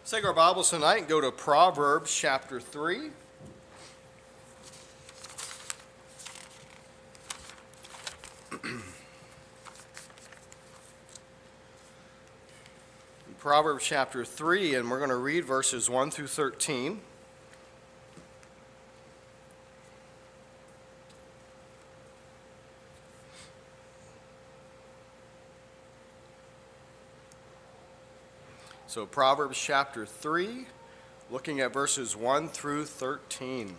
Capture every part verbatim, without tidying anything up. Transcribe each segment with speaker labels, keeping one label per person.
Speaker 1: Let's take our Bibles tonight and go to Proverbs chapter three. Proverbs chapter three, and we're going to read verses one through thirteen. So Proverbs chapter three, looking at verses one through thirteen.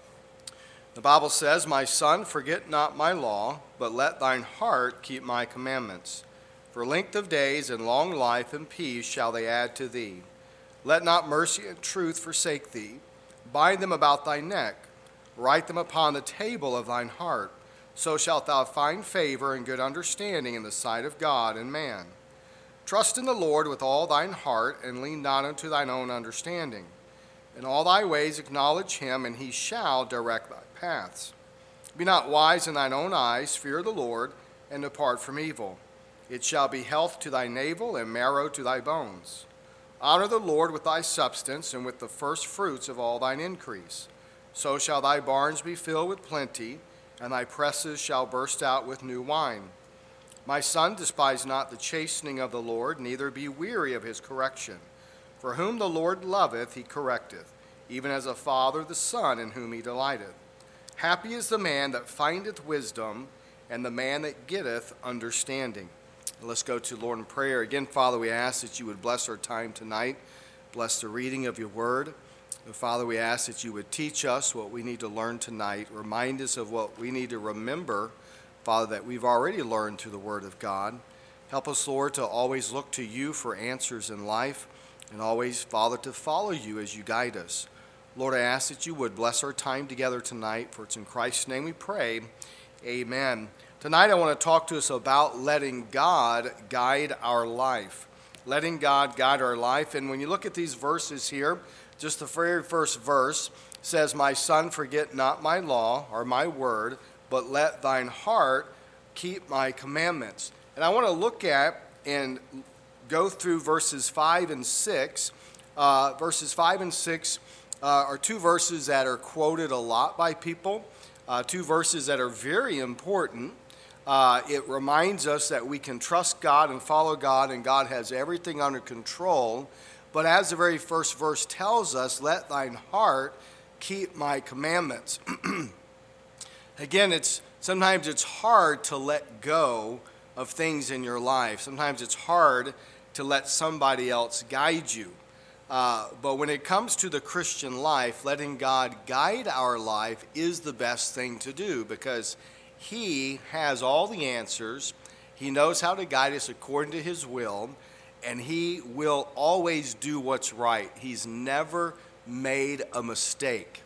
Speaker 1: The Bible says, "My son, forget not my law, but let thine heart keep my commandments. For length of days and long life and peace shall they add to thee. Let not mercy and truth forsake thee. Bind them about thy neck. Write them upon the table of thine heart. So shalt thou find favor and good understanding in the sight of God and man. Trust in the Lord with all thine heart, and lean not unto thine own understanding. In all thy ways acknowledge him, and he shall direct thy paths. Be not wise in thine own eyes, fear the Lord, and depart from evil. It shall be health to thy navel, and marrow to thy bones. Honor the Lord with thy substance, and with the first fruits of all thine increase. So shall thy barns be filled with plenty, and thy presses shall burst out with new wine. My son, despise not the chastening of the Lord, neither be weary of his correction. For whom the Lord loveth, he correcteth, even as a father the son in whom he delighteth. Happy is the man that findeth wisdom, and the man that getteth understanding." Let's go to Lord in prayer. Again, Father, we ask that you would bless our time tonight. Bless the reading of your word. And Father, we ask that you would teach us what we need to learn tonight. Remind us of what we need to remember, Father, that we've already learned through the word of God. Help us, Lord, to always look to you for answers in life, and always, Father, to follow you as you guide us. Lord, I ask that you would bless our time together tonight, for it's in Christ's name we pray. Amen. Tonight I want to talk to us about letting God guide our life. Letting God guide our life. And when you look at these verses here, just the very first verse says, "My son, forget not my law," or my word, "but let thine heart keep my commandments." And I want to look at and go through verses five and six. Uh, verses five and six uh, are two verses that are quoted a lot by people, uh, two verses that are very important. Uh, it reminds us that we can trust God and follow God, and God has everything under control. But as the very first verse tells us, let thine heart keep my commandments. Again, it's sometimes it's hard to let go of things in your life. Sometimes it's hard to let somebody else guide you. Uh, but when it comes to the Christian life, letting God guide our life is the best thing to do, because he has all the answers. He knows how to guide us according to his will, and he will always do what's right. He's never made a mistake.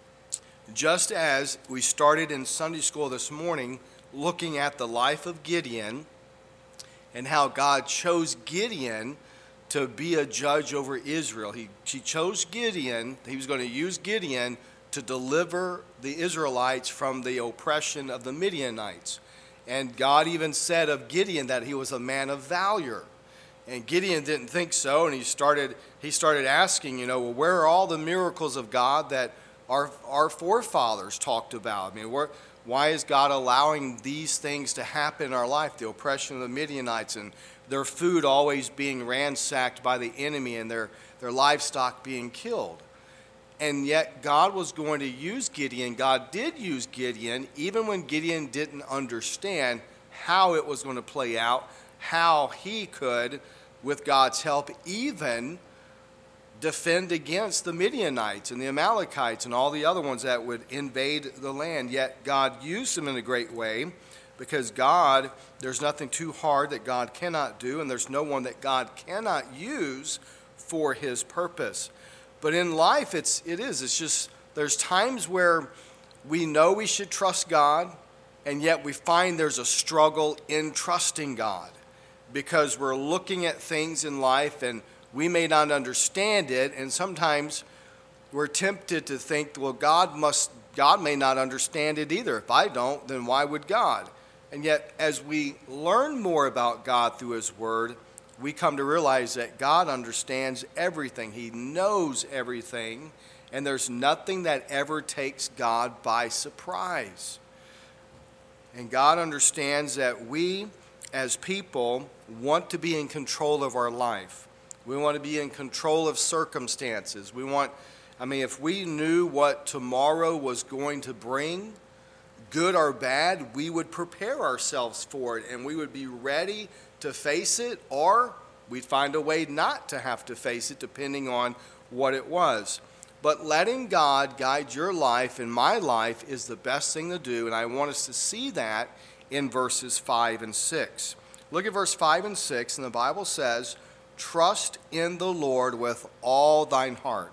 Speaker 1: Just as we started in Sunday school this morning looking at the life of Gideon and how God chose Gideon to be a judge over Israel. He, he chose Gideon, he was going to use Gideon to deliver the Israelites from the oppression of the Midianites. And God even said of Gideon that he was a man of valor. And Gideon didn't think so, and he started he started asking, you know, well, where are all the miracles of God that Our, our forefathers talked about? I mean, we're, why is God allowing these things to happen in our life? The oppression of the Midianites, and their food always being ransacked by the enemy, and their, their livestock being killed. And yet God was going to use Gideon. God did use Gideon, even when Gideon didn't understand how it was going to play out, how he could, with God's help, even defend against the Midianites and the Amalekites and all the other ones that would invade the land. Yet God used them in a great way, because God, there's nothing too hard that God cannot do, and there's no one that God cannot use for his purpose. But in life, it's it is. It's just, there's times where we know we should trust God, and yet we find there's a struggle in trusting God, because we're looking at things in life and we may not understand it, and sometimes we're tempted to think, well, God must, God may not understand it either. If I don't, then why would God? And yet, as we learn more about God through his word, we come to realize that God understands everything. He knows everything, and there's nothing that ever takes God by surprise. And God understands that we, as people, want to be in control of our life. We want to be in control of circumstances. We want, I mean, if we knew what tomorrow was going to bring, good or bad, we would prepare ourselves for it, and we would be ready to face it, or we'd find a way not to have to face it, depending on what it was. But letting God guide your life and my life is the best thing to do, and I want us to see that in verses five and six. Look at verse five and six, and the Bible says, "Trust in the Lord with all thine heart.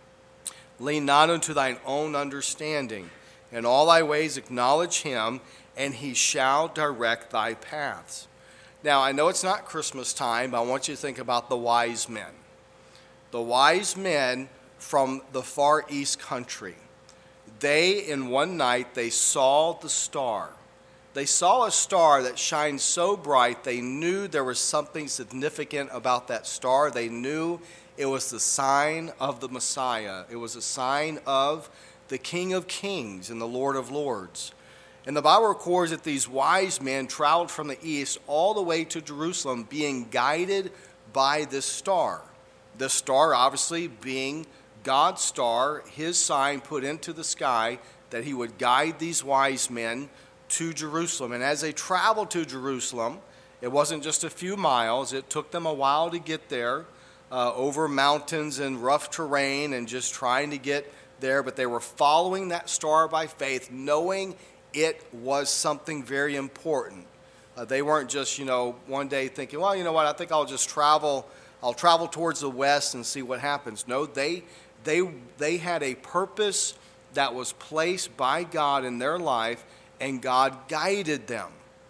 Speaker 1: Lean not unto thine own understanding. In all thy ways acknowledge him, and he shall direct thy paths." Now, I know it's not Christmas time, but I want you to think about the wise men. The wise men from the far east country. They, in one night, they saw the star. They saw a star that shined so bright, they knew there was something significant about that star. They knew it was the sign of the Messiah. It was a sign of the King of Kings and the Lord of Lords. And the Bible records that these wise men traveled from the east all the way to Jerusalem, being guided by this star. This star obviously being God's star, his sign put into the sky that he would guide these wise men to Jerusalem. And as they traveled to Jerusalem, it wasn't just a few miles. It took them a while to get there, uh, over mountains and rough terrain and just trying to get there. But they were following that star by faith, knowing it was something very important. Uh, they weren't just, you know, one day thinking, well, you know what, I think I'll just travel, I'll travel towards the west and see what happens. No, they they they had a purpose that was placed by God in their life, and God guided them.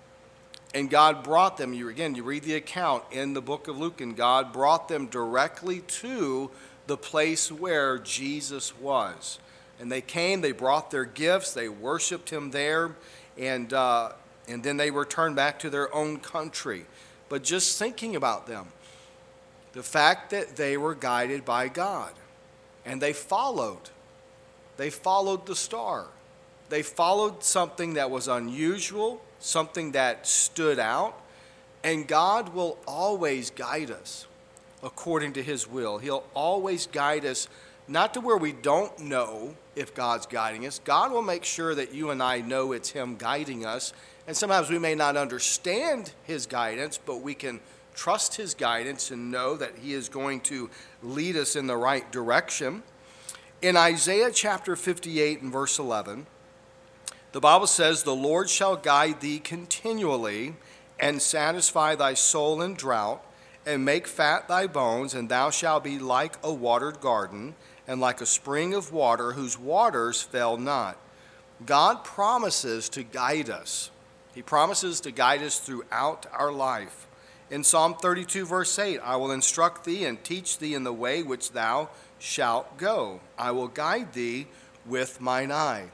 Speaker 1: And God brought them, you again, you read the account in the book of Luke, and God brought them directly to the place where Jesus was. And they came, they brought their gifts, they worshiped him there, and uh, and then they returned back to their own country. But just thinking about them, the fact that they were guided by God, and they followed, they followed the star. They followed something that was unusual, something that stood out, and God will always guide us according to his will. He'll always guide us, not to where we don't know if God's guiding us. God will make sure that you and I know it's him guiding us. And sometimes we may not understand his guidance, but we can trust his guidance and know that he is going to lead us in the right direction. In Isaiah chapter fifty-eight and verse eleven, the Bible says, "The Lord shall guide thee continually and satisfy thy soul in drought, and make fat thy bones, and thou shalt be like a watered garden, and like a spring of water whose waters fail not." God promises to guide us. He promises to guide us throughout our life. In Psalm thirty-two, verse eight, "I will instruct thee and teach thee in the way which thou shalt go. I will guide thee with mine eye."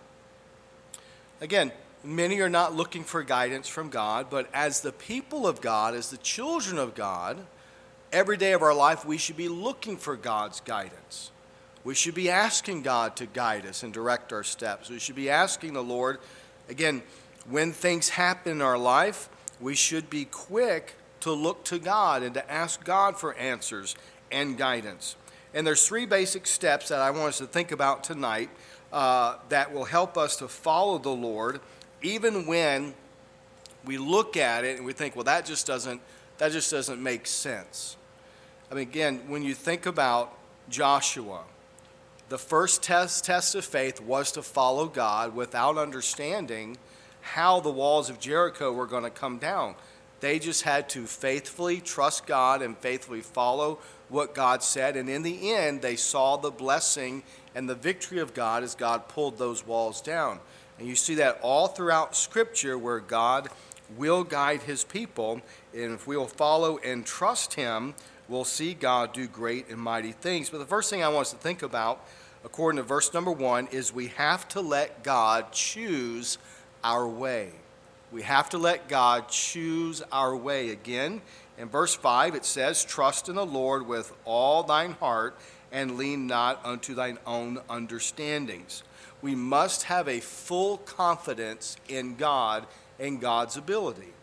Speaker 1: Again, many are not looking for guidance from God, but as the people of God, as the children of God, every day of our life, we should be looking for God's guidance. We should be asking God to guide us and direct our steps. We should be asking the Lord, again, when things happen in our life, we should be quick to look to God and to ask God for answers and guidance. And there's three basic steps that I want us to think about tonight uh, that will help us to follow the Lord, even when we look at it and we think, well, that just doesn't that just doesn't make sense. I mean, again, when you think about Joshua, the first test, test of faith was to follow God without understanding how the walls of Jericho were going to come down. They just had to faithfully trust God and faithfully follow what God said. And in the end, they saw the blessing and the victory of God as God pulled those walls down. And you see that all throughout Scripture, where God will guide his people. And if we will follow and trust him, we'll see God do great and mighty things. But the first thing I want us to think about, according to verse number one, is we have to let God choose our way. We have to let God choose our way. Again, In verse five, it says, trust in the Lord with all thine heart, and lean not unto thine own understandings. We must have a full confidence in God and God's ability.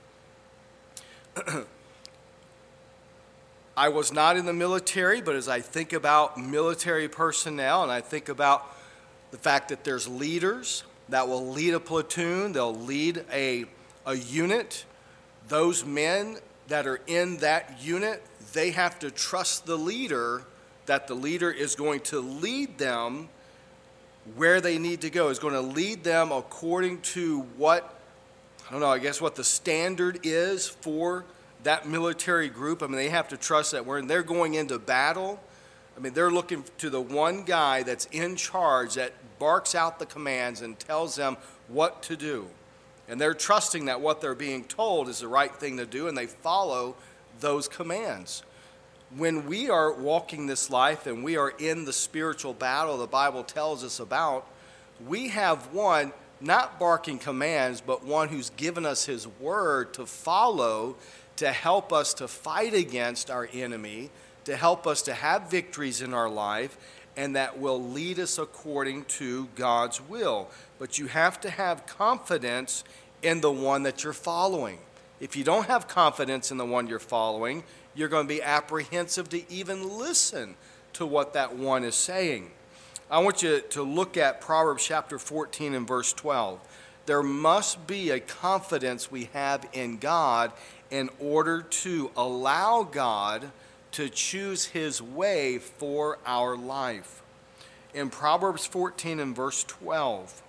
Speaker 1: I was not in the military, but as I think about military personnel and I think about the fact that there's leaders that will lead a platoon, they'll lead a, a unit, those men that are in that unit, they have to trust the leader, that the leader is going to lead them where they need to go, is going to lead them according to what, I don't know, I guess what the standard is for that military group. I mean, they have to trust that when they're going into battle, I mean, they're looking to the one guy that's in charge that barks out the commands and tells them what to do. And they're trusting that what they're being told is the right thing to do, and they follow those commands. When we are walking this life and we are in the spiritual battle the Bible tells us about, we have one not barking commands, but one who's given us his word to follow, to help us to fight against our enemy, to help us to have victories in our life, and that will lead us according to God's will. But you have to have confidence in the one that you're following. If you don't have confidence in the one you're following, you're going to be apprehensive to even listen to what that one is saying. I want you to look at Proverbs chapter fourteen and verse twelve. There must be a confidence we have in God in order to allow God to choose his way for our life. In Proverbs fourteen and verse twelve,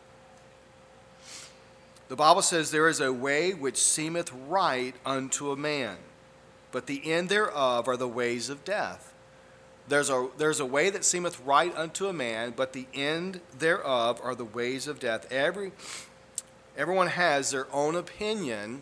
Speaker 1: the Bible says, there is a way which seemeth right unto a man, but the end thereof are the ways of death. There's a, there's a way that seemeth right unto a man, but the end thereof are the ways of death. Every, everyone has their own opinion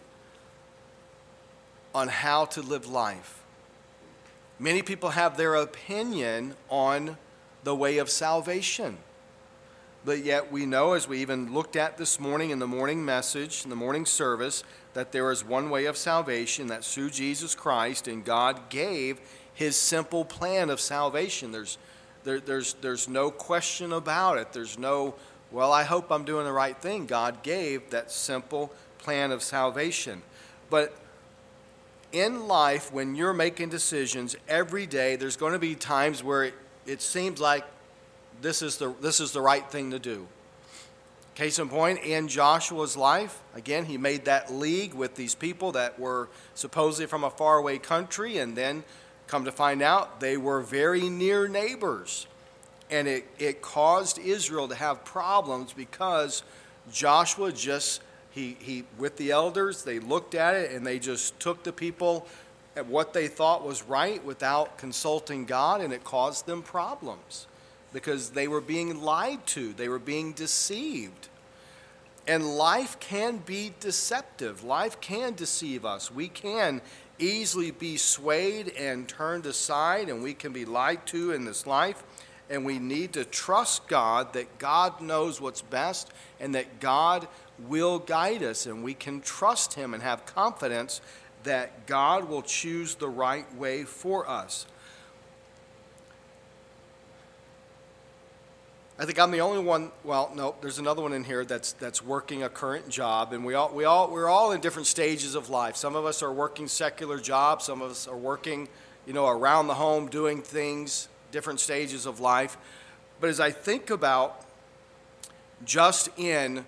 Speaker 1: on how to live life. Many people have their opinion on the way of salvation. But yet we know, as we even looked at this morning in the morning message, in the morning service, that there is one way of salvation, that's through Jesus Christ, and God gave his simple plan of salvation. There's, there, there's, there's no question about it. There's no, well, I hope I'm doing the right thing. God gave that simple plan of salvation. But in life, when you're making decisions every day, there's going to be times where it, it seems like this is the this is the right thing to do. Case in point, in Joshua's life, again, he made that league with these people that were supposedly from a faraway country, and then come to find out they were very near neighbors. And it, it caused Israel to have problems because Joshua just He, he, with the elders, they looked at it and they just took the people at what they thought was right without consulting God, and it caused them problems because they were being lied to. They were being deceived. And life can be deceptive. Life can deceive us. We can easily be swayed and turned aside, and we can be lied to in this life. And we need to trust God that God knows what's best and that God will guide us, and we can trust him and have confidence that God will choose the right way for us. I think I'm the only one, well, no, there's another one in here that's that's working a current job, and we all we all we're all in different stages of life. Some of us are working secular jobs, some of us are working, you know, around the home doing things, different stages of life. But as I think about just in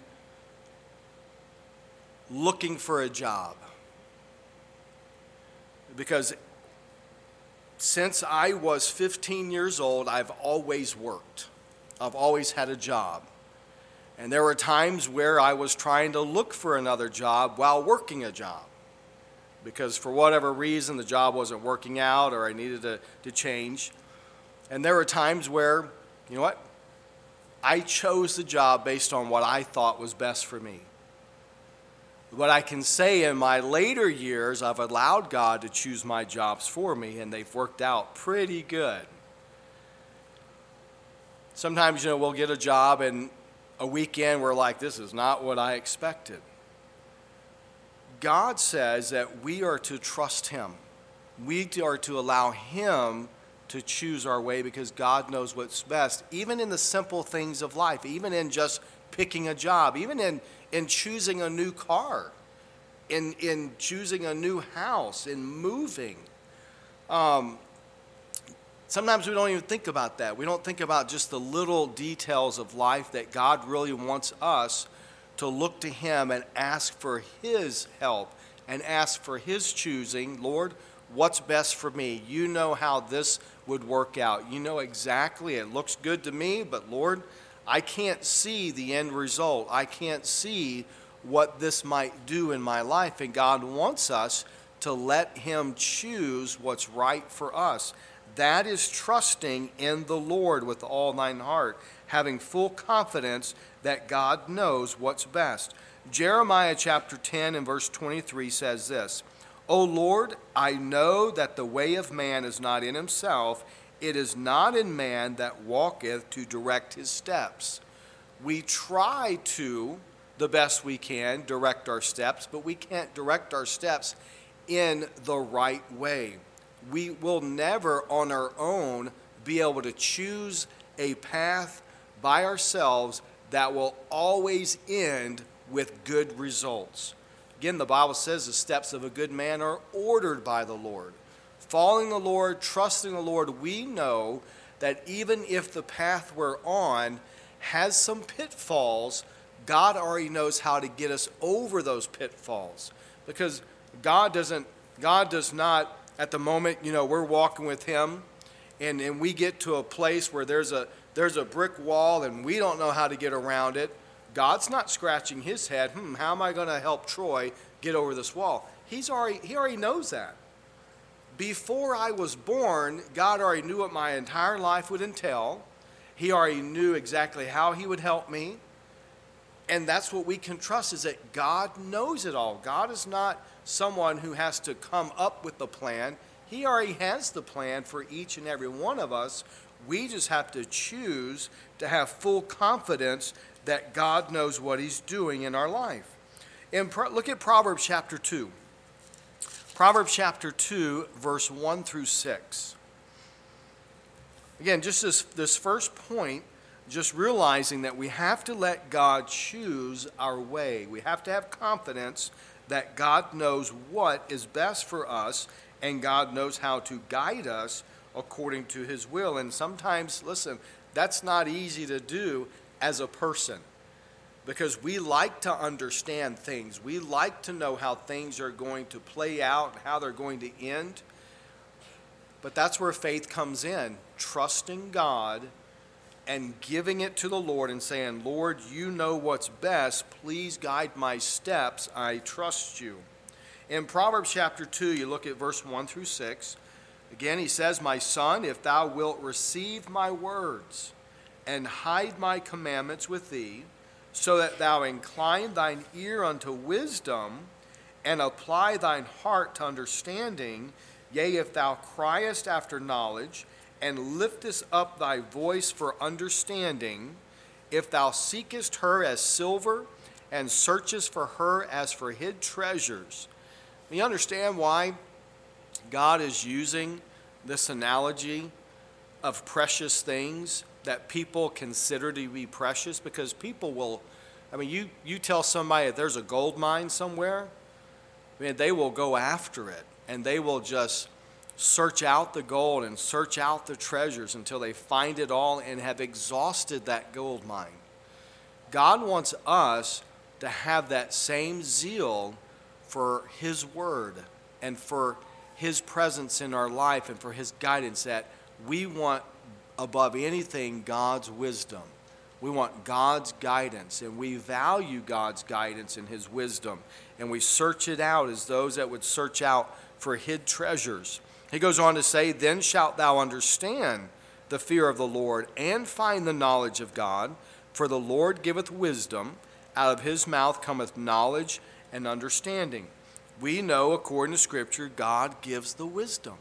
Speaker 1: looking for a job, because since I was fifteen years old, I've always worked. I've always had a job. And there were times where I was trying to look for another job while working a job, because for whatever reason the job wasn't working out or I needed to, to change. And there were times where, you know what, I chose the job based on what I thought was best for me. What I can say in my later years, I've allowed God to choose my jobs for me, and they've worked out pretty good. Sometimes, you know, we'll get a job and a weekend we're like, this is not what I expected. God says that we are to trust him. We are to allow him to choose our way because God knows what's best, even in the simple things of life, even in just picking a job, even in, in choosing a new car, in, in choosing a new house, in moving. Um, sometimes we don't even think about that. We don't think about just the little details of life that God really wants us to look to him and ask for his help and ask for his choosing. Lord, what's best for me? You know how this would work out. You know exactly. It looks good to me, but Lord, I can't see the end result. I can't see what this might do in my life. And God wants us to let him choose what's right for us. That is trusting in the Lord with all thine heart, having full confidence that God knows what's best. Jeremiah chapter ten and verse twenty-three says this, O Lord, I know that the way of man is not in himself. It is not in man that walketh to direct his steps. We try to, the best we can, direct our steps, but we can't direct our steps in the right way. We will never on our own be able to choose a path by ourselves that will always end with good results. Again, the Bible says the steps of a good man are ordered by the Lord. Following the Lord, trusting the Lord, we know that even if the path we're on has some pitfalls, God already knows how to get us over those pitfalls. Because God doesn't, God does not, at the moment, you know, we're walking with him and, and we get to a place where there's a there's a brick wall and we don't know how to get around it. God's not scratching his head, hmm, how am I going to help Troy get over this wall? He's already, he already knows that. Before I was born, God already knew what my entire life would entail. He already knew exactly how he would help me. And that's what we can trust, is that God knows it all. God is not someone who has to come up with the plan. He already has the plan for each and every one of us. We just have to choose to have full confidence that God knows what he's doing in our life. And look at Proverbs chapter two. Proverbs chapter two, verse one through six. Again, just this, this first point, just realizing that we have to let God choose our way. We have to have confidence that God knows what is best for us, and God knows how to guide us according to his will. And sometimes, listen, that's not easy to do as a person, because we like to understand things. We like to know how things are going to play out, how they're going to end. But that's where faith comes in, trusting God and giving it to the Lord and saying, Lord, you know what's best. Please guide my steps. I trust you. In Proverbs chapter two, you look at verse one through six. Again, he says, My son, if thou wilt receive my words and hide my commandments with thee, so that thou incline thine ear unto wisdom and apply thine heart to understanding, yea, if thou criest after knowledge and liftest up thy voice for understanding, if thou seekest her as silver and searchest for her as for hid treasures. You understand why God is using this analogy of precious things that people consider to be precious? Because people will, I mean, you, you tell somebody that there's a gold mine somewhere, I mean, they will go after it, and they will just search out the gold and search out the treasures until they find it all and have exhausted that gold mine. God wants us to have that same zeal for his word and for his presence in our life and for his guidance, that we want above anything God's wisdom. We want God's guidance, and we value God's guidance and his wisdom, and we search it out as those that would search out for hid treasures. He goes on to say, Then shalt thou understand the fear of the Lord and find the knowledge of God, for the Lord giveth wisdom, out of his mouth cometh knowledge and understanding. We know, according to Scripture, God gives the wisdom.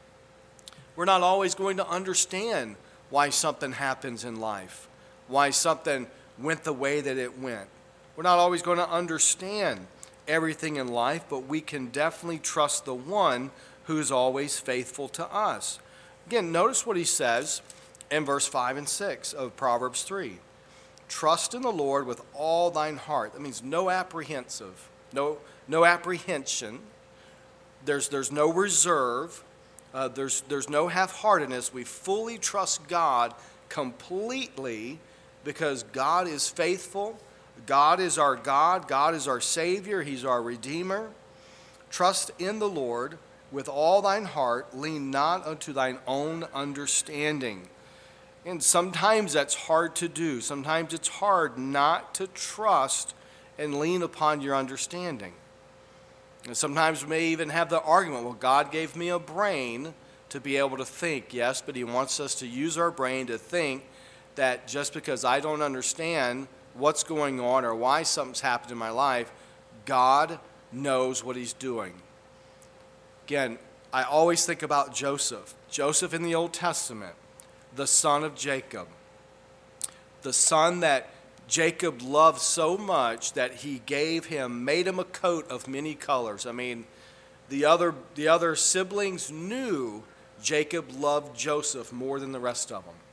Speaker 1: We're not always going to understand why something happens in life, why something went the way that it went. We're not always going to understand everything in life, but we can definitely trust the one who is always faithful to us. Again, notice what he says in verse five and six of Proverbs three. Trust in the Lord with all thine heart. That means no apprehensive, no, no apprehension. There's, there's no reserve. Uh, there's, there's no half-heartedness. We fully trust God completely because God is faithful. God is our God. God is our Savior. He's our Redeemer. Trust in the Lord with all thine heart. Lean not unto thine own understanding. And sometimes that's hard to do. Sometimes it's hard not to trust and lean upon your understanding. And sometimes we may even have the argument, well, God gave me a brain to be able to think. Yes, but he wants us to use our brain to think that just because I don't understand what's going on or why something's happened in my life, God knows what he's doing. Again, I always think about Joseph. Joseph in the Old Testament, the son of Jacob. The son that Jacob loved so much that he gave him, made him a coat of many colors. I mean, the other, the other siblings knew Jacob loved Joseph more than the rest of them.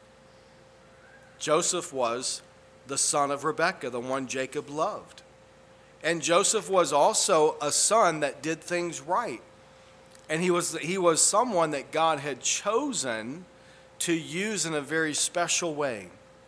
Speaker 1: Joseph was the son of Rebekah, the one Jacob loved. And Joseph was also a son that did things right. And he was, he was someone that God had chosen to use in a very special way.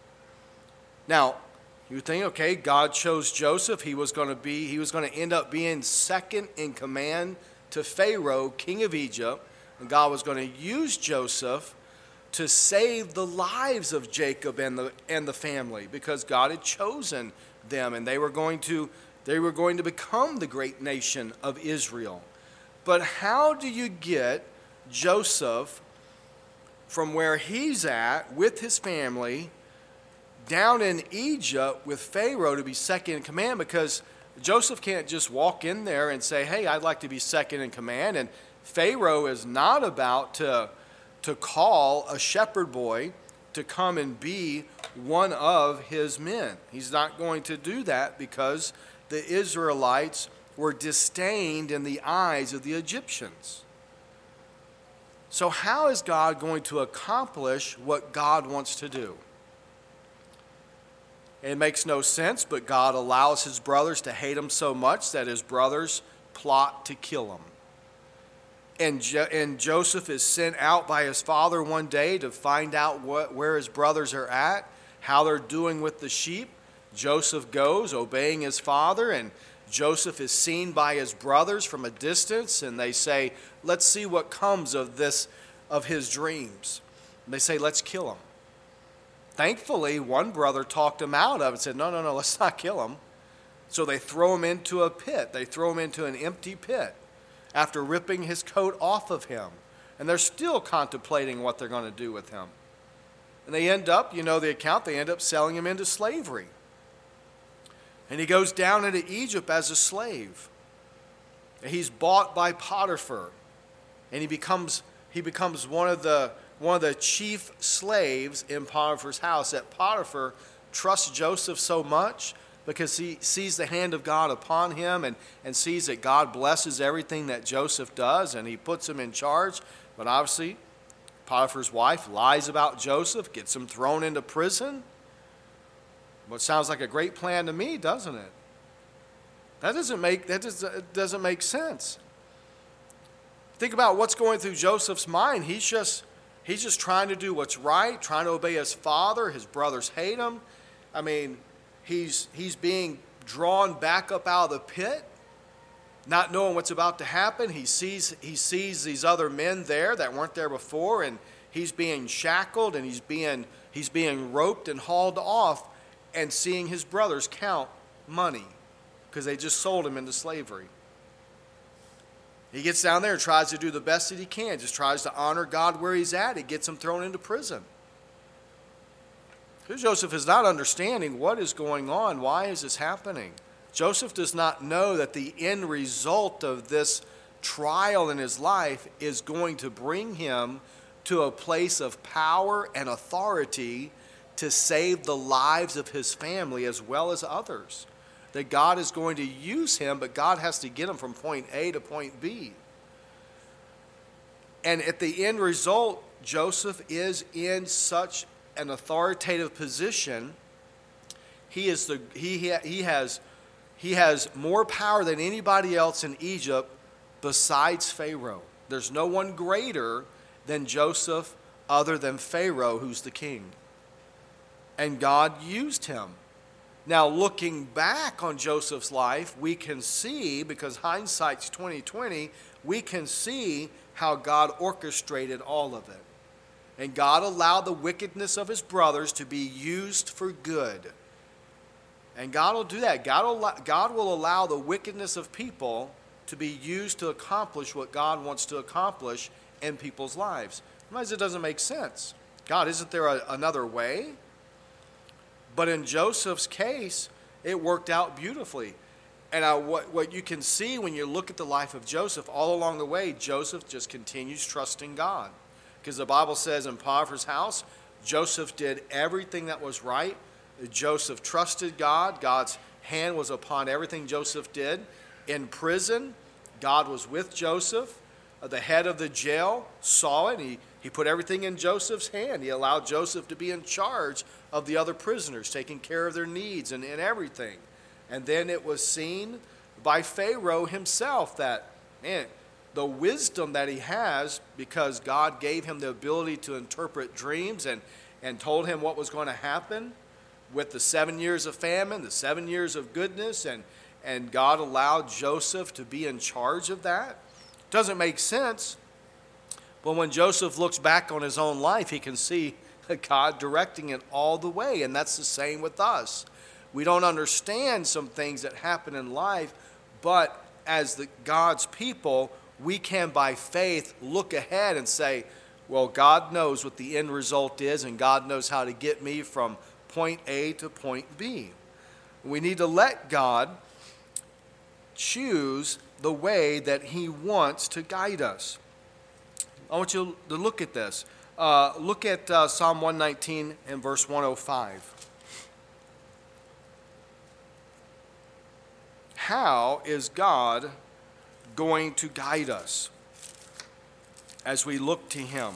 Speaker 1: Now, you would think, okay, God chose Joseph. He was going to be, he was going to end up being second in command to Pharaoh, king of Egypt. And God was going to use Joseph to save the lives of Jacob and the and the family because God had chosen them and they were going to they were going to become the great nation of Israel. But how do you get Joseph from where he's at with his family down in Egypt with Pharaoh to be second in command? Because Joseph can't just walk in there and say, hey, I'd like to be second in command. And Pharaoh is not about to, to call a shepherd boy to come and be one of his men. He's not going to do that because the Israelites were disdained in the eyes of the Egyptians. So how is God going to accomplish what God wants to do? It makes no sense, but God allows his brothers to hate him so much that his brothers plot to kill him. And, jo- and Joseph is sent out by his father one day to find out what, where his brothers are at, how they're doing with the sheep. Joseph goes, obeying his father, and Joseph is seen by his brothers from a distance, and they say, let's see what comes of this, of his dreams. And they say, let's kill him. Thankfully, one brother talked him out of it and said, no, no, no, let's not kill him. So they throw him into a pit. They throw him into an empty pit after ripping his coat off of him. And they're still contemplating what they're going to do with him. And they end up, you know the account, they end up selling him into slavery. And he goes down into Egypt as a slave. He's bought by Potiphar. And he becomes, he becomes one of the one of the chief slaves in Potiphar's house. That Potiphar trusts Joseph so much because he sees the hand of God upon him and, and sees that God blesses everything that Joseph does, and he puts him in charge. But obviously, Potiphar's wife lies about Joseph, gets him thrown into prison. What sounds like a great plan to me, doesn't it? That doesn't make, that doesn't, doesn't make sense. Think about what's going through Joseph's mind. He's just... He's just trying to do what's right, trying to obey his father. His brothers hate him. I mean, he's he's being drawn back up out of the pit, not knowing what's about to happen. He sees he sees these other men there that weren't there before, and he's being shackled and he's being he's being roped and hauled off, and seeing his brothers count money because they just sold him into slavery. He gets down there and tries to do the best that he can, just tries to honor God where he's at. He gets him thrown into prison. Joseph is not understanding what is going on. Why is this happening? Joseph does not know that the end result of this trial in his life is going to bring him to a place of power and authority to save the lives of his family as well as others. That God is going to use him, but God has to get him from point A to point B. And at the end result, Joseph is in such an authoritative position. He is the he he has he has more power than anybody else in Egypt besides Pharaoh. There's no one greater than Joseph other than Pharaoh, who's the king. And God used him. Now, looking back on Joseph's life, we can see, because hindsight's twenty twenty, we can see how God orchestrated all of it. And God allowed the wickedness of his brothers to be used for good. And God will do that. God will, God will allow the wickedness of people to be used to accomplish what God wants to accomplish in people's lives. Sometimes it doesn't make sense. God, isn't there a, another way? But in Joseph's case, it worked out beautifully. And I, what, what you can see when you look at the life of Joseph, all along the way, Joseph just continues trusting God. Because the Bible says in Potiphar's house, Joseph did everything that was right. Joseph trusted God. God's hand was upon everything Joseph did. In prison, God was with Joseph. The head of the jail saw it. He, he put everything in Joseph's hand. He allowed Joseph to be in charge of the other prisoners, taking care of their needs and, and everything. And then it was seen by Pharaoh himself that, man, the wisdom that he has, because God gave him the ability to interpret dreams and, and told him what was going to happen with the seven years of famine, the seven years of goodness, and, and God allowed Joseph to be in charge of that. Doesn't make sense, but when Joseph looks back on his own life, he can see God directing it all the way, and that's the same with us. We don't understand some things that happen in life, but as the God's people, we can by faith look ahead and say, well, God knows what the end result is, and God knows how to get me from point A to point B. We need to let God choose the way that he wants to guide us. I want you to look at this. Uh, look at uh, Psalm one nineteen and verse one oh five. How is God going to guide us as we look to him?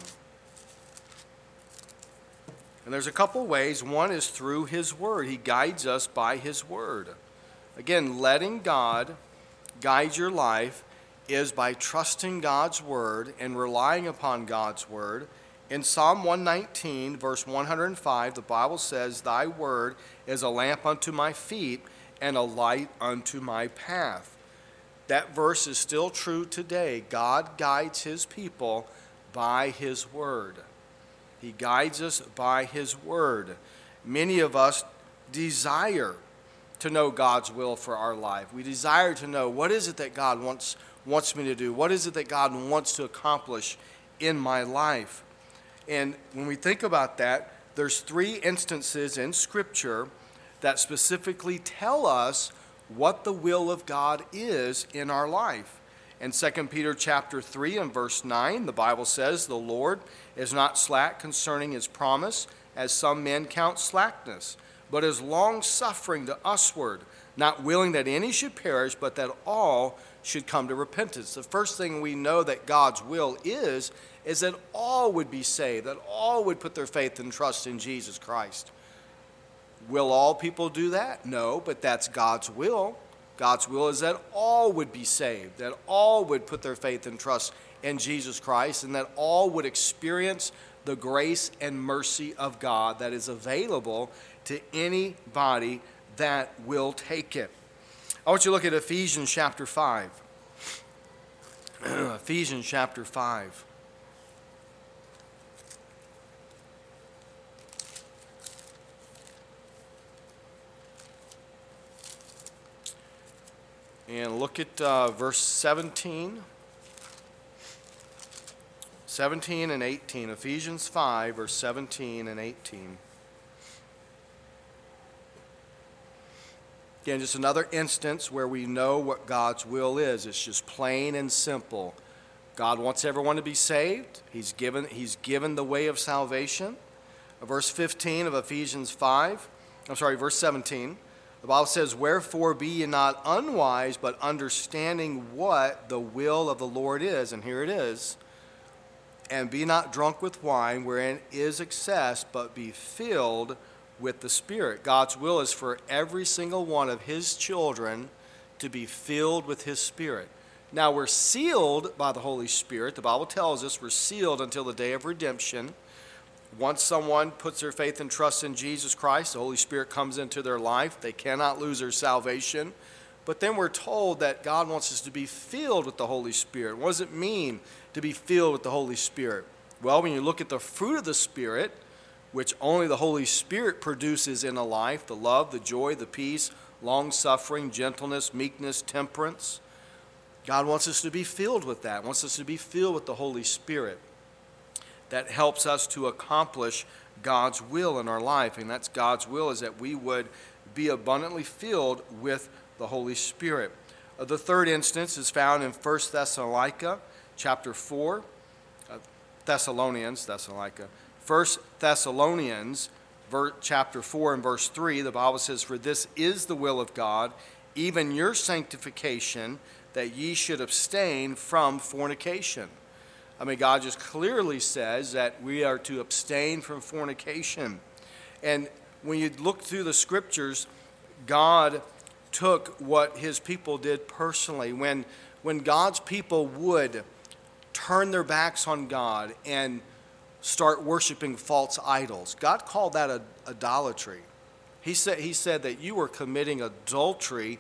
Speaker 1: And there's a couple ways. One is through his word. He guides us by his word. Again, letting God guide your life is by trusting God's word and relying upon God's word. In Psalm one nineteen, verse one oh five, the Bible says, thy word is a lamp unto my feet and a light unto my path. That verse is still true today. God guides his people by his word. He guides us by his word. Many of us desire to know God's will for our life. We desire to know, what is it that God wants, wants me to do? What is it that God wants to accomplish in my life? And when we think about that, there's three instances in Scripture that specifically tell us what the will of God is in our life. In Second Peter chapter three and verse nine, the Bible says, the Lord is not slack concerning his promise, as some men count slackness, but is long-suffering to usward, not willing that any should perish, but that all should come to repentance. The first thing we know that God's will is, is that all would be saved, that all would put their faith and trust in Jesus Christ. Will all people do that? No, but that's God's will. God's will is that all would be saved, that all would put their faith and trust in Jesus Christ, and that all would experience the grace and mercy of God that is available to anybody that will take it. I want you to look at Ephesians chapter five. Ephesians chapter five. And look at uh, verse seventeen. seventeen and eighteen. Ephesians five, verse seventeen and eighteen. Again, just another instance where we know what God's will is. It's just plain and simple. God wants everyone to be saved. He's given, he's given the way of salvation. Verse fifteen of Ephesians five, I'm sorry, verse seventeen. The Bible says, wherefore be ye not unwise, but understanding what the will of the Lord is. And here it is. And be not drunk with wine, wherein is excess, but be filled with the Spirit. God's will is for every single one of his children to be filled with his Spirit. Now, we're sealed by the Holy Spirit. The Bible tells us we're sealed until the day of redemption. Once someone puts their faith and trust in Jesus Christ, the Holy Spirit comes into their life. They cannot lose their salvation. But then we're told that God wants us to be filled with the Holy Spirit. What does it mean to be filled with the Holy Spirit? Well, when you look at the fruit of the Spirit, which only the Holy Spirit produces in a life, the love, the joy, the peace, long-suffering, gentleness, meekness, temperance, God wants us to be filled with that, wants us to be filled with the Holy Spirit. That helps us to accomplish God's will in our life, and that's God's will is that we would be abundantly filled with the Holy Spirit. Uh, the third instance is found in First Thessalonica, chapter four. Uh, Thessalonians, Thessalonica. First Thessalonians, ver- chapter four and verse three, the Bible says, "For this is the will of God, even your sanctification, that ye should abstain from fornication." I mean, God just clearly says that we are to abstain from fornication. And when you look through the scriptures, God took what his people did personally. When, when God's people would turn their backs on God and start worshiping false idols, God called that a, idolatry. He said, he said that you were committing adultery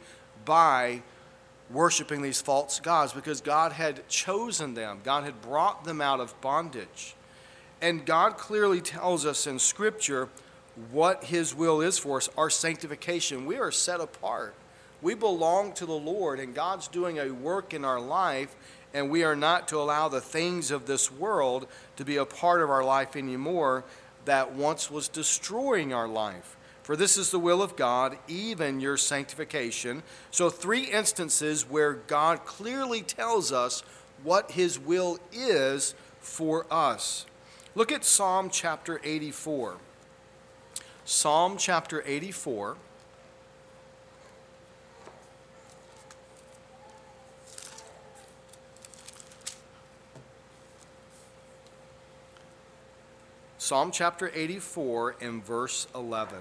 Speaker 1: by worshiping these false gods because God had chosen them. God had brought them out of bondage. And God clearly tells us in Scripture what his will is for us, our sanctification. We are set apart. We belong to the Lord, and God's doing a work in our life, and we are not to allow the things of this world to be a part of our life anymore that once was destroying our life. For this is the will of God, even your sanctification. So three instances where God clearly tells us what his will is for us. Look at Psalm chapter eighty-four. Psalm chapter eighty-four. Psalm chapter eighty-four and verse eleven.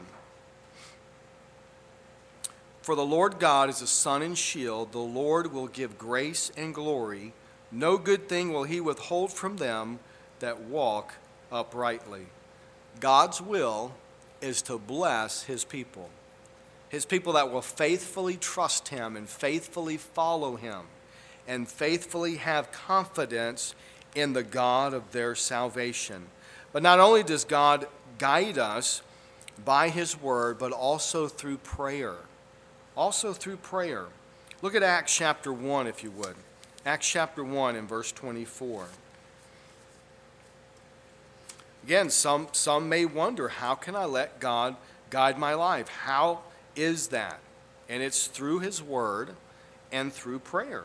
Speaker 1: For the Lord God is a sun and shield. The Lord will give grace and glory. No good thing will he withhold from them that walk uprightly. God's will is to bless his people. His people that will faithfully trust him and faithfully follow him and faithfully have confidence in the God of their salvation. But not only does God guide us by his word, but also through prayer. Also through prayer. Look at Acts chapter one, if you would. Acts chapter one and verse twenty-four. Again, some, some may wonder, how can I let God guide my life? How is that? And it's through his word and through prayer.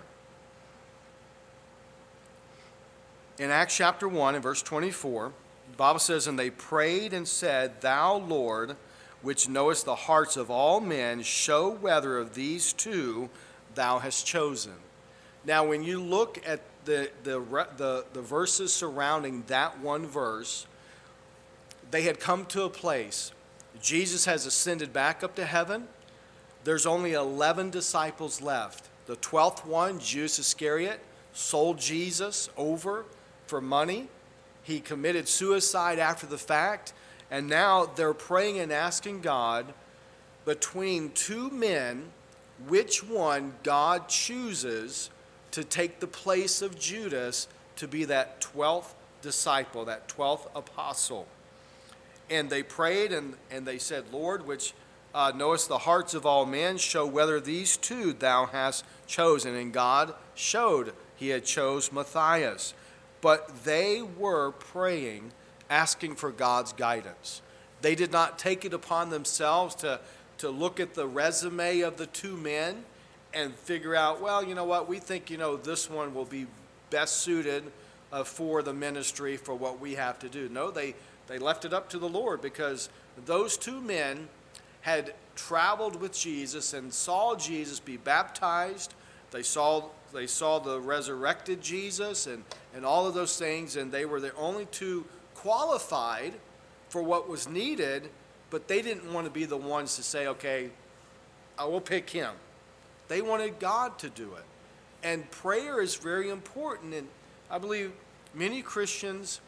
Speaker 1: In Acts chapter one and verse twenty-four, the Bible says, "And they prayed and said, Thou, Lord, which knowest the hearts of all men, show whether of these two thou hast chosen." Now, when you look at the, the, the, the verses surrounding that one verse, they had come to a place. Jesus has ascended back up to heaven. There's only eleven disciples left. The twelfth one, Judas Iscariot, sold Jesus over for money. He committed suicide after the fact. And now they're praying and asking God, between two men, which one God chooses to take the place of Judas to be that twelfth disciple, that twelfth apostle. And they prayed and, and they said, Lord, which uh, knowest the hearts of all men, show whether these two thou hast chosen. And God showed he had chose Matthias. But they were praying, asking for God's guidance. They did not take it upon themselves to, to look at the resume of the two men and figure out, well, you know what, we think, you know, this one will be best suited uh, for the ministry, for what we have to do. No, they, they left it up to the Lord, because those two men had traveled with Jesus and saw Jesus be baptized, They saw they saw the resurrected Jesus and, and all of those things, and they were the only two qualified for what was needed, but they didn't want to be the ones to say, okay, I will pick him. They wanted God to do it. And prayer is very important, and I believe many Christians,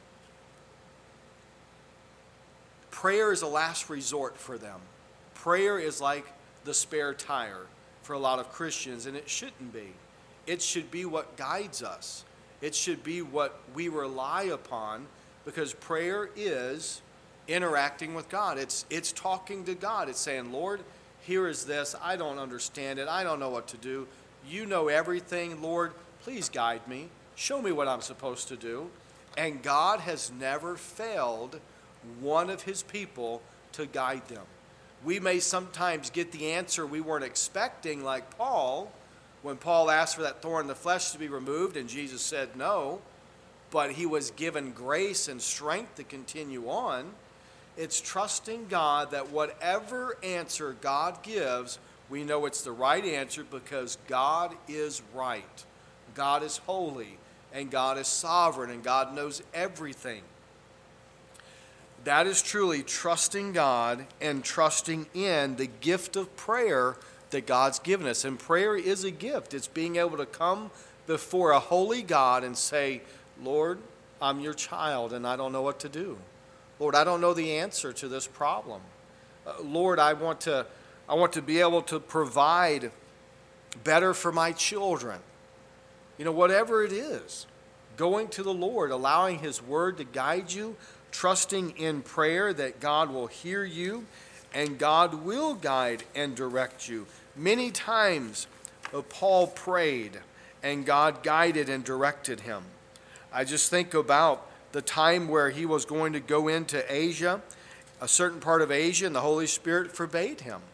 Speaker 1: prayer is a last resort for them. Prayer is like the spare tire for a lot of Christians, and it shouldn't be. It should be what guides us. It should be what we rely upon, because prayer is interacting with God. It's, it's talking to God. It's saying, Lord, here is this. I don't understand it. I don't know what to do. You know everything. Lord, please guide me. Show me what I'm supposed to do. And God has never failed one of his people to guide them. We may sometimes get the answer we weren't expecting, like Paul, when Paul asked for that thorn in the flesh to be removed, and Jesus said no, but he was given grace and strength to continue on. It's trusting God that whatever answer God gives, we know it's the right answer, because God is right. God is holy, and God is sovereign, and God knows everything. That is truly trusting God and trusting in the gift of prayer that God's given us. And prayer is a gift. It's being able to come before a holy God and say, Lord, I'm your child and I don't know what to do. Lord, I don't know the answer to this problem. Uh, Lord, I want to I want to be able to provide better for my children. You know, whatever it is, going to the Lord, allowing his word to guide you, trusting in prayer that God will hear you and God will guide and direct you. Many times uh, Paul prayed and God guided and directed him. I just think about the time where he was going to go into Asia, a certain part of Asia, and the Holy Spirit forbade him.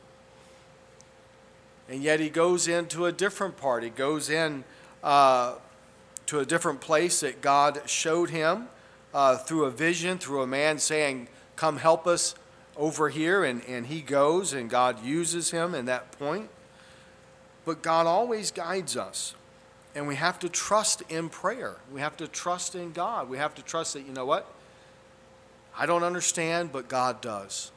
Speaker 1: And yet he goes into a different part. He goes in uh, to a different place that God showed him uh, through a vision, through a man saying, come help us over here. And, and he goes, and God uses him in that point. But God always guides us. And we have to trust in prayer. We have to trust in God. We have to trust that, you know what? I don't understand, but God does.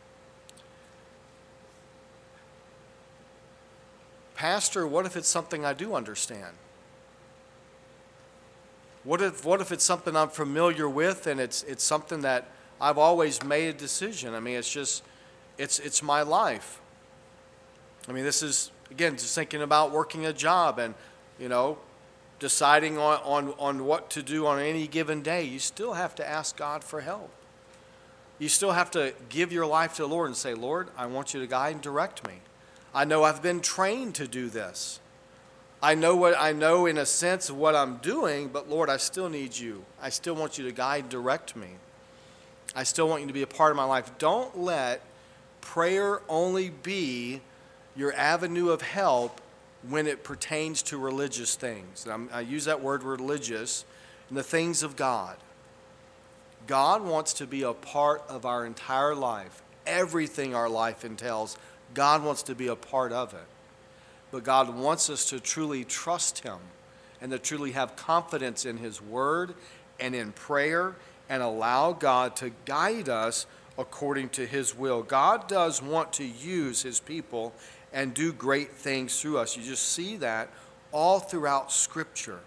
Speaker 1: Pastor, what if it's something I do understand? What if what if it's something I'm familiar with and it's it's something that I've always made a decision? I mean, it's just it's it's my life. I mean, this is, again, just thinking about working a job and, you know, deciding on, on, on what to do on any given day. You still have to ask God for help. You still have to give your life to the Lord and say, Lord, I want you to guide and direct me. I know I've been trained to do this. I know what I know in a sense of what I'm doing, but Lord, I still need you. I still want you to guide and direct me. I still want you to be a part of my life. Don't let prayer only be your avenue of help when it pertains to religious things. And I'm, I use that word religious in the things of God. God wants to be a part of our entire life. Everything our life entails, God wants to be a part of it. But God wants us to truly trust him and to truly have confidence in his word and in prayer and allow God to guide us according to his will. God does want to use his people and do great things through us. You just see that all throughout Scripture.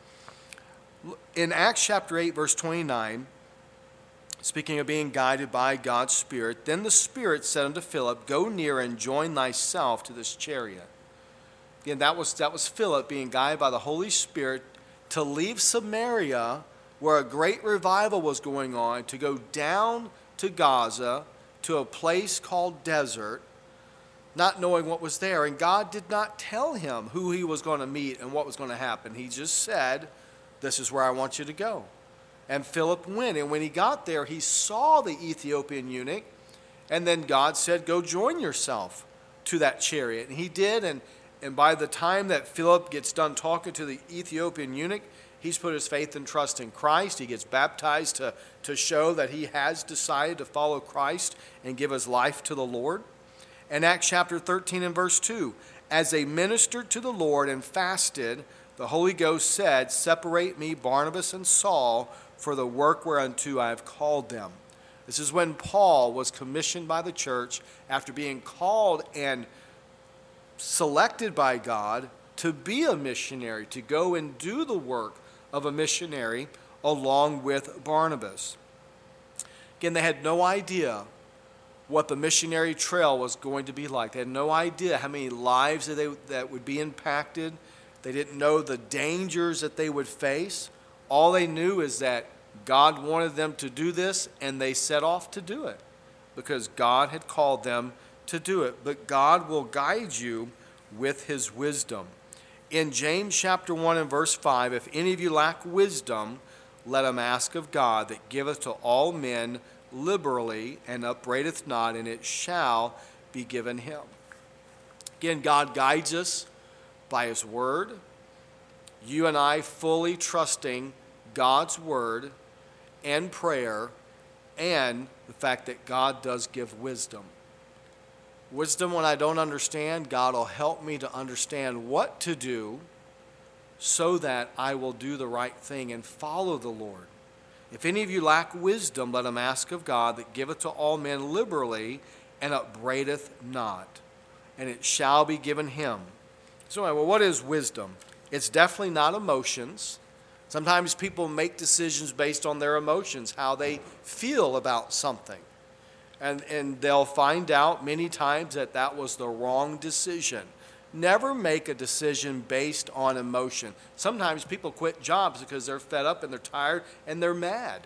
Speaker 1: In Acts chapter eight, verse twenty-nine, speaking of being guided by God's Spirit, then the Spirit said unto Philip, go near and join thyself to this chariot. Again, that was, that was Philip being guided by the Holy Spirit to leave Samaria, where a great revival was going on, to go down to Gaza, to a place called desert, not knowing what was there. And God did not tell him who he was going to meet and what was going to happen. He just said, this is where I want you to go. And Philip went. And when he got there, he saw the Ethiopian eunuch. And then God said, go join yourself to that chariot. And he did. And, and by the time that Philip gets done talking to the Ethiopian eunuch, he's put his faith and trust in Christ. He gets baptized to, to show that he has decided to follow Christ and give his life to the Lord. In Acts chapter thirteen and verse two, As they ministered to the Lord and fasted, the Holy Ghost said, Separate me, Barnabas and Saul, for the work whereunto I have called them. This is when Paul was commissioned by the church after being called and selected by God to be a missionary, to go and do the work of a missionary along with Barnabas. Again, they had no idea what the missionary trail was going to be like. They had no idea how many lives that, they, that would be impacted. They didn't know the dangers that they would face. All they knew is that God wanted them to do this, and they set off to do it because God had called them to do it. But God will guide you with his wisdom. In James chapter one and verse five, if any of you lack wisdom, let him ask of God that giveth to all men liberally and upbraideth not, and it shall be given him. Again, God guides us by his word. You and I fully trusting God's word and prayer and the fact that God does give wisdom. Wisdom when I don't understand, God will help me to understand what to do so that I will do the right thing and follow the Lord. If any of you lack wisdom, let him ask of God that giveth to all men liberally and upbraideth not, and it shall be given him. So, well, what is wisdom? It's definitely not emotions. Sometimes people make decisions based on their emotions, how they feel about something. And, and they'll find out many times that that was the wrong decision. Never make a decision based on emotion. Sometimes people quit jobs because they're fed up and they're tired and they're mad.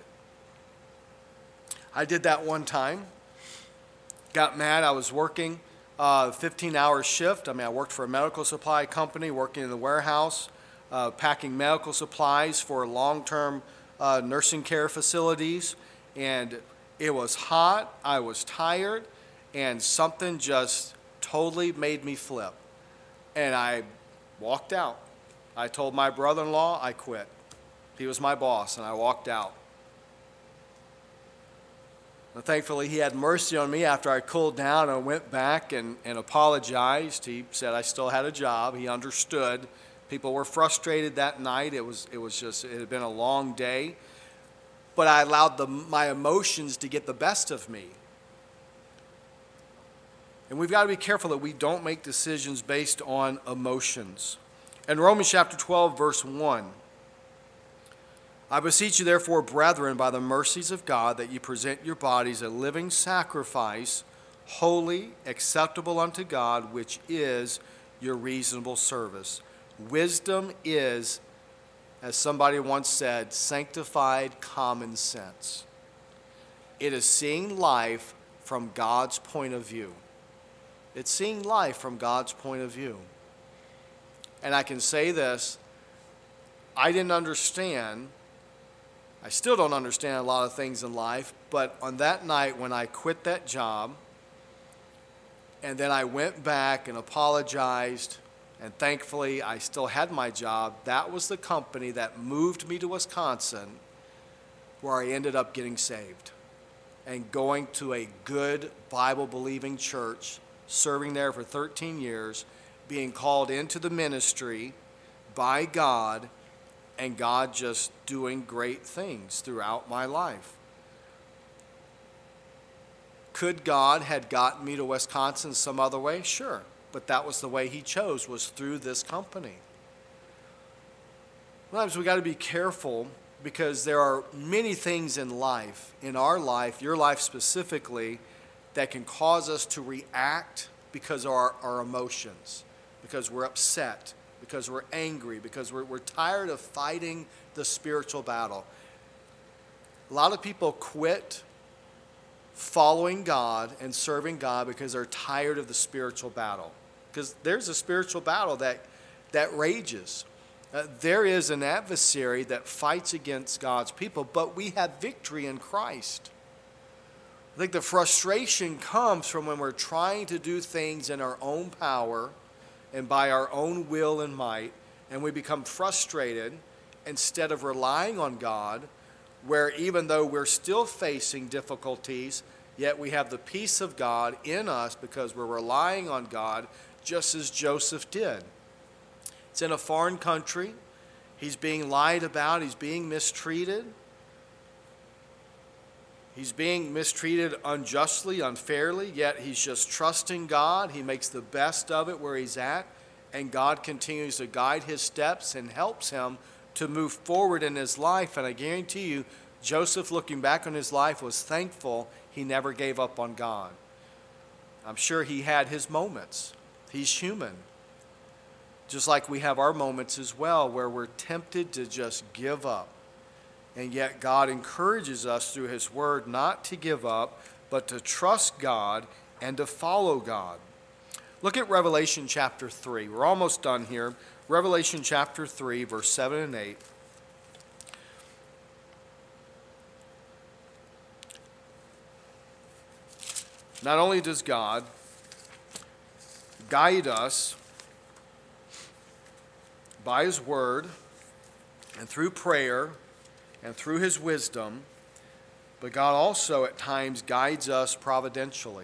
Speaker 1: I did that one time. Got mad. I was working a fifteen-hour shift. I mean, I worked for a medical supply company, working in the warehouse, uh, packing medical supplies for long-term uh, nursing care facilities. And it was hot. I was tired. And something just totally made me flip. And I walked out. I told my brother-in-law I quit. He was my boss, and I walked out. And thankfully, he had mercy on me after I cooled down and went back and, and apologized. He said I still had a job. He understood. People were frustrated that night. It was, it was just, it had been a long day. But I allowed the, my emotions to get the best of me. And we've got to be careful that we don't make decisions based on emotions. In Romans chapter twelve, verse one, I beseech you therefore, brethren, by the mercies of God, that ye present your bodies a living sacrifice, holy, acceptable unto God, which is your reasonable service. Wisdom is, as somebody once said, sanctified common sense. It is seeing life from God's point of view. It's seeing life from God's point of view. And I can say this, I didn't understand, I still don't understand a lot of things in life, but on that night when I quit that job, and then I went back and apologized, and thankfully I still had my job, that was the company that moved me to Wisconsin, where I ended up getting saved and going to a good Bible-believing church, serving there for thirteen years, being called into the ministry by God, and God just doing great things throughout my life. Could God had gotten me to Wisconsin some other way? Sure. But that was the way he chose, was through this company. Sometimes we got to be careful because there are many things in life, in our life, your life specifically, that can cause us to react because of our, our emotions, because we're upset, because we're angry, because we're, we're tired of fighting the spiritual battle. A lot of people quit following God and serving God because they're tired of the spiritual battle. Because there's a spiritual battle that, that rages. Uh, there is an adversary that fights against God's people, but we have victory in Christ. I think the frustration comes from when we're trying to do things in our own power and by our own will and might, and we become frustrated instead of relying on God, where even though we're still facing difficulties, yet we have the peace of God in us because we're relying on God, just as Joseph did. It's in a foreign country. He's being lied about. He's being mistreated. He's being mistreated unjustly, unfairly, yet he's just trusting God. He makes the best of it where he's at, and God continues to guide his steps and helps him to move forward in his life. And I guarantee you, Joseph, looking back on his life, was thankful he never gave up on God. I'm sure he had his moments. He's human. Just like we have our moments as well, where we're tempted to just give up. And yet God encourages us through his word not to give up, but to trust God and to follow God. Look at Revelation chapter three. We're almost done here. Revelation chapter three, verse seven and eight. Not only does God guide us by his word and through prayer and through his wisdom, but God also at times guides us providentially.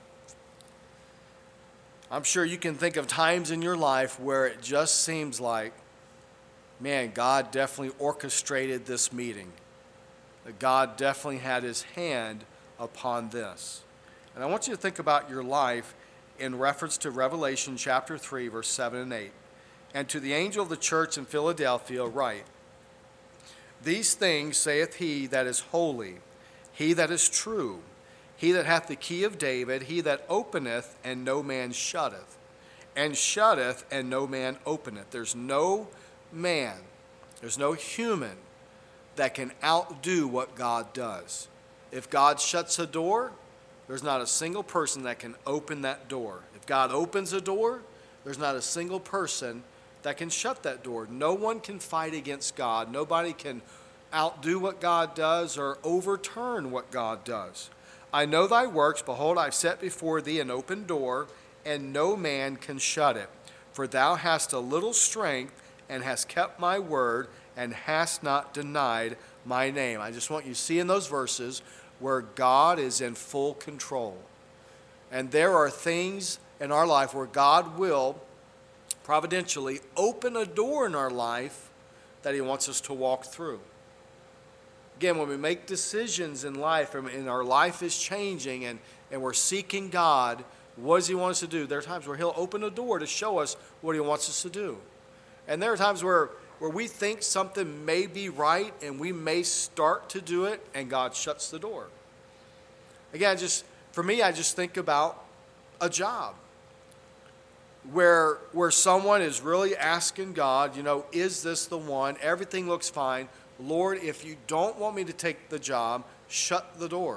Speaker 1: I'm sure you can think of times in your life where it just seems like, man, God definitely orchestrated this meeting. That God definitely had his hand upon this. And I want you to think about your life in reference to Revelation chapter three, verse seven and eight. And to the angel of the church in Philadelphia write, These things saith he that is holy, he that is true, he that hath the key of David, he that openeth, and no man shutteth, and shutteth, and no man openeth. There's no man, there's no human that can outdo what God does. If God shuts a door, there's not a single person that can open that door. If God opens a door, there's not a single person that can shut that door. No one can fight against God. Nobody can outdo what God does or overturn what God does. I know thy works. Behold, I've set before thee an open door, and no man can shut it. For thou hast a little strength, and hast kept my word, and hast not denied my name. I just want you to see in those verses where God is in full control. And there are things in our life where God will providentially open a door in our life that he wants us to walk through. Again, when we make decisions in life and our life is changing and, and we're seeking God, what does he want us to do? There are times where he'll open a door to show us what he wants us to do. And there are times where, where we think something may be right and we may start to do it and God shuts the door. Again, just for me, I just think about a job where, where someone is really asking God, you know, is this the one? Everything looks fine. Lord, if you don't want me to take the job, shut the door.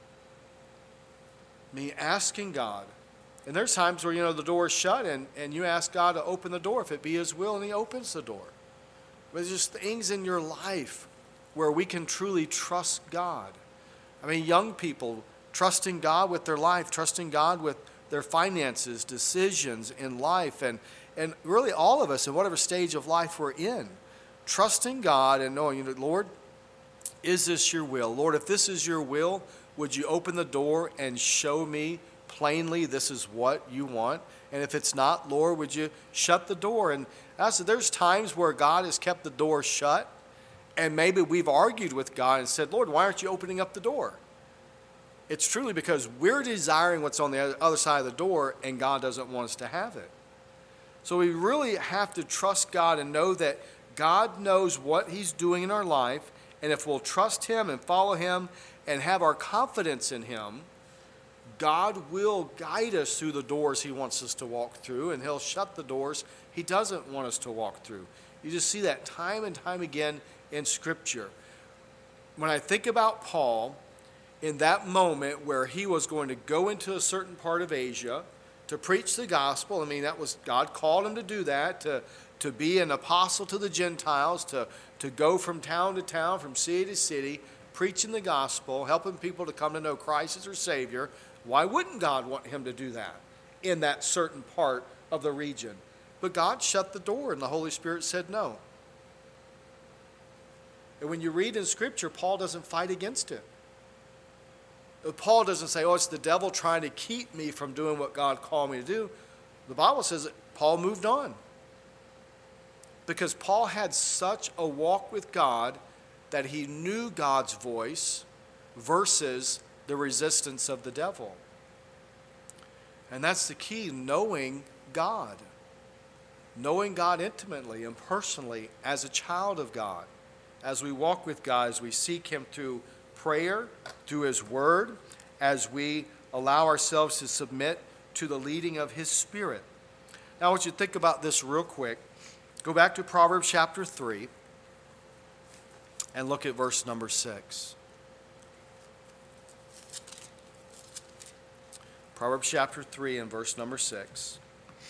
Speaker 1: Me asking God. And there's times where, you know, the door is shut and, and you ask God to open the door if it be his will, and he opens the door. But there's just things in your life where we can truly trust God. I mean, young people trusting God with their life, trusting God with their finances, decisions in life, and, and really all of us in whatever stage of life we're in. Trusting God and knowing, you know, Lord, is this your will? Lord, if this is your will, would you open the door and show me plainly this is what you want? And if it's not, Lord, would you shut the door? And I said, there's times where God has kept the door shut, and maybe we've argued with God and said, Lord, why aren't you opening up the door? It's truly because we're desiring what's on the other side of the door, and God doesn't want us to have it. So we really have to trust God and know that God knows what he's doing in our life, and if we'll trust him and follow him and have our confidence in him, God will guide us through the doors he wants us to walk through, and he'll shut the doors he doesn't want us to walk through. You just see that time and time again in Scripture. When I think about Paul, in that moment where he was going to go into a certain part of Asia to preach the gospel, I mean, that was God called him to do that, to, to be an apostle to the Gentiles, to, to go from town to town, from city to city, preaching the gospel, helping people to come to know Christ as their Savior. Why wouldn't God want him to do that in that certain part of the region? But God shut the door, and the Holy Spirit said no. And when you read in Scripture, Paul doesn't fight against it. Paul doesn't say, oh, it's the devil trying to keep me from doing what God called me to do. The Bible says that Paul moved on because Paul had such a walk with God that he knew God's voice versus the resistance of the devil. And that's the key, knowing God. Knowing God intimately and personally as a child of God. As we walk with God, as we seek Him through prayer, through His Word, as we allow ourselves to submit to the leading of His Spirit. Now I want you to think about this real quick. Go back to Proverbs chapter three and look at verse number six. Proverbs chapter three and verse number six.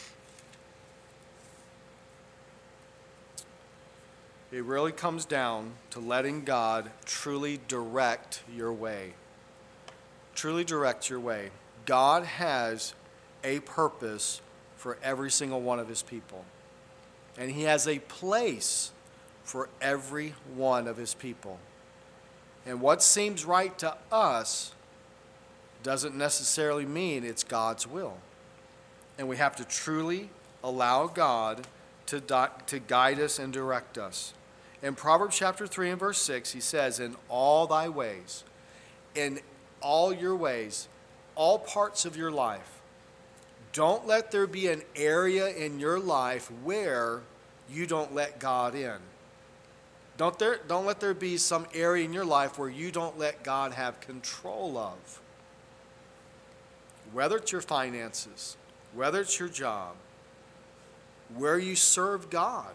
Speaker 1: It really comes down to letting God truly direct your way. Truly direct your way. God has a purpose for every single one of His people. And He has a place for every one of His people. And what seems right to us doesn't necessarily mean it's God's will. And we have to truly allow God to, di- to guide us and direct us. In Proverbs chapter three and verse six, he says, in all thy ways, in all your ways, all parts of your life, don't let there be an area in your life where you don't let God in. Don't, there, don't let there be some area in your life where you don't let God have control of. Whether it's your finances, whether it's your job, where you serve God.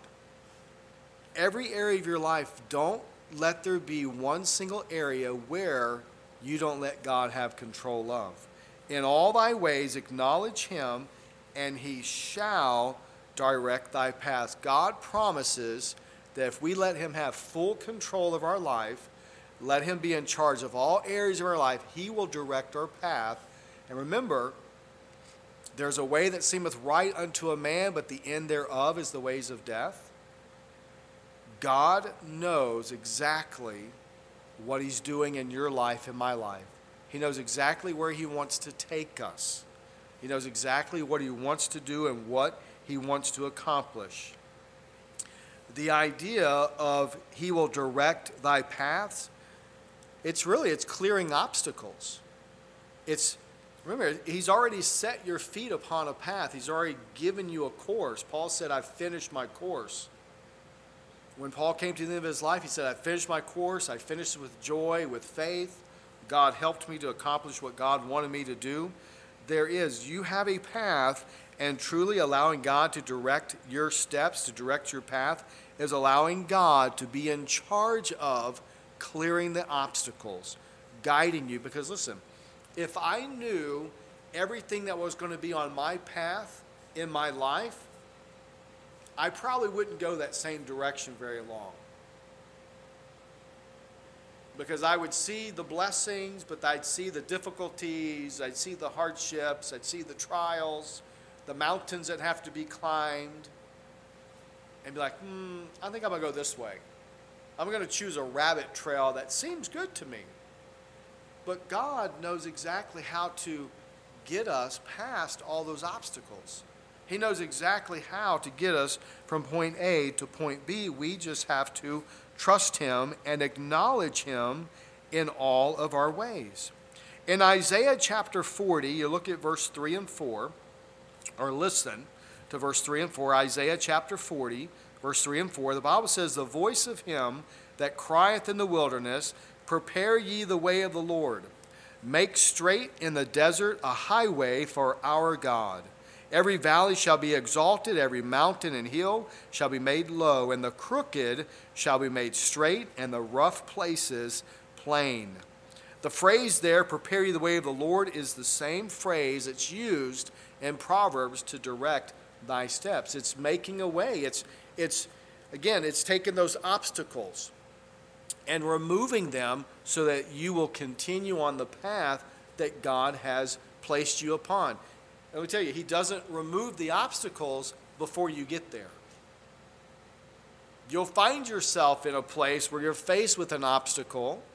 Speaker 1: Every area of your life, don't let there be one single area where you don't let God have control of. In all thy ways acknowledge Him, and He shall direct thy paths. God promises that if we let Him have full control of our life, let Him be in charge of all areas of our life, He will direct our path. And remember, there's a way that seemeth right unto a man, but the end thereof is the ways of death. God knows exactly what He's doing in your life, in my life. He knows exactly where He wants to take us. He knows exactly what He wants to do and what He wants to accomplish. The idea of He will direct thy paths, it's really, it's clearing obstacles. It's, remember, He's already set your feet upon a path. He's already given you a course. Paul said, I've finished my course. When Paul came to the end of his life, he said, I finished my course. I finished it with joy, with faith. God helped me to accomplish what God wanted me to do. There is, you have a path, and truly allowing God to direct your steps, to direct your path, is allowing God to be in charge of clearing the obstacles, guiding you. Because listen, if I knew everything that was going to be on my path in my life, I probably wouldn't go that same direction very long. Because I would see the blessings, but I'd see the difficulties, I'd see the hardships, I'd see the trials, the mountains that have to be climbed, and be like, hmm, I think I'm going to go this way. I'm going to choose a rabbit trail that seems good to me. But God knows exactly how to get us past all those obstacles. He knows exactly how to get us from point A to point B. We just have to trust Him and acknowledge Him in all of our ways. In Isaiah chapter forty, you look at verse three and four, or listen to verse three and four. Isaiah chapter forty, verse three and four, the Bible says, the voice of him that crieth in the wilderness, prepare ye the way of the Lord. Make straight in the desert a highway for our God. Every valley shall be exalted, every mountain and hill shall be made low, and the crooked shall be made straight, and the rough places plain. The phrase there, prepare ye the way of the Lord, is the same phrase that's used in Proverbs to direct thy steps. It's making a way. It's, it's again, it's taking those obstacles and removing them so that you will continue on the path that God has placed you upon. Let me tell you, He doesn't remove the obstacles before you get there. You'll find yourself in a place where you're faced with an obstacle,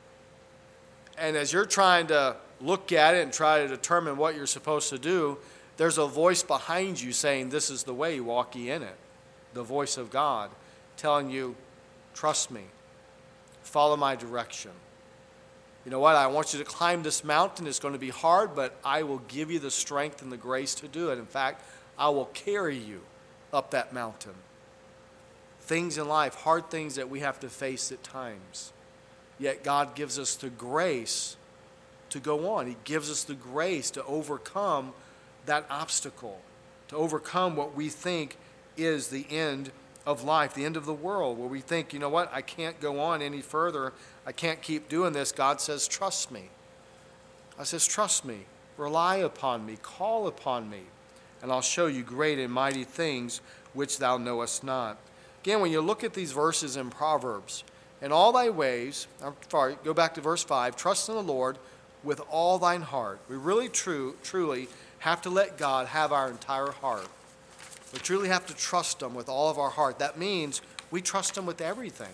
Speaker 1: and as you're trying to look at it and try to determine what you're supposed to do, there's a voice behind you saying, this is the way, walk ye in it. The voice of God telling you, trust me, follow my direction. You know what? I want you to climb this mountain. It's going to be hard, but I will give you the strength and the grace to do it. In fact, I will carry you up that mountain. Things in life, hard things that we have to face at times. Yet God gives us the grace to go on. He gives us the grace to overcome that obstacle, to overcome what we think is the end of life, the end of the world, where we think, you know what, I can't go on any further. I can't keep doing this. God says, trust me. God says, trust me. Rely upon me. Call upon me. And I'll show you great and mighty things which thou knowest not. Again, when you look at these verses in Proverbs, in all thy ways, I'm sorry, go back to verse five, trust in the Lord with all thine heart. We really true, truly have to let God have our entire heart. We truly have to trust him with all of our heart. That means we trust him with everything.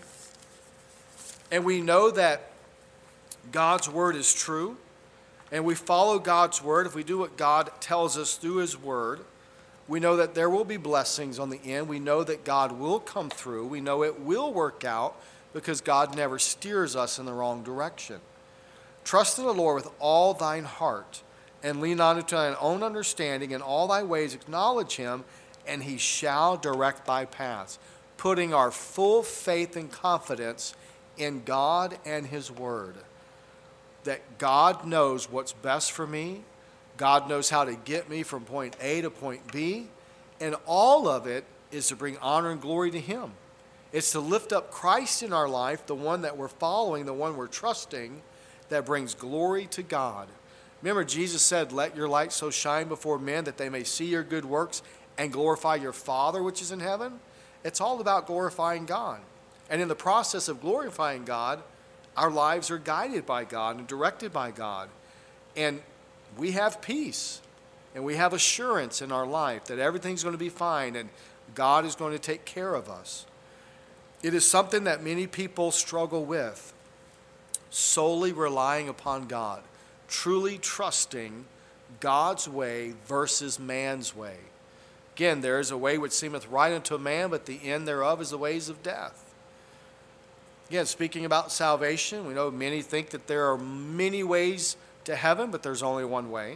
Speaker 1: And we know that God's word is true, and we follow God's word. If we do what God tells us through his word, we know that there will be blessings on the end. We know that God will come through. We know it will work out because God never steers us in the wrong direction. Trust in the Lord with all thine heart, and lean not unto thine own understanding. In all thy ways acknowledge him, and he shall direct thy paths. Putting our full faith and confidence in God and his word. That God knows what's best for me. God knows how to get me from point A to point B. And all of it is to bring honor and glory to him. It's to lift up Christ in our life, the one that we're following, the one we're trusting, that brings glory to God. Remember, Jesus said, let your light so shine before men that they may see your good works and glorify your Father which is in heaven. It's all about glorifying God. And in the process of glorifying God, our lives are guided by God and directed by God. And we have peace and we have assurance in our life that everything's going to be fine and God is going to take care of us. It is something that many people struggle with, solely relying upon God, truly trusting God's way versus man's way. Again, there is a way which seemeth right unto a man, but the end thereof is the ways of death. Again, speaking about salvation, we know many think that there are many ways to heaven, but there's only one way.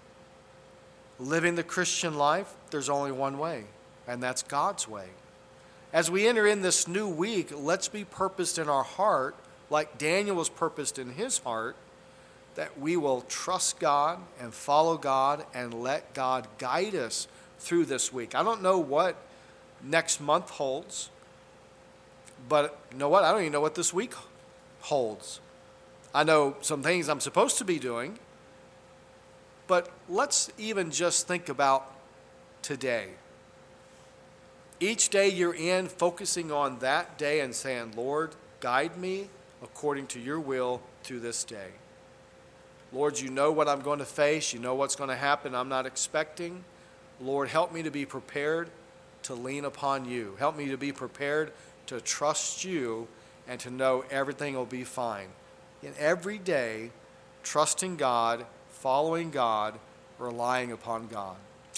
Speaker 1: Living the Christian life, there's only one way, and that's God's way. As we enter in this new week, let's be purposed in our heart, like Daniel was purposed in his heart, that we will trust God and follow God and let God guide us through this week. I don't know what next month holds, but you know what? I don't even know what this week holds. I know some things I'm supposed to be doing, but let's even just think about today. Each day you're in, focusing on that day and saying, Lord, guide me according to your will through this day. Lord, you know what I'm going to face. You know what's going to happen I'm not expecting. Lord, help me to be prepared to lean upon you. Help me to be prepared to trust you and to know everything will be fine. In every day, trusting God, following God, relying upon God.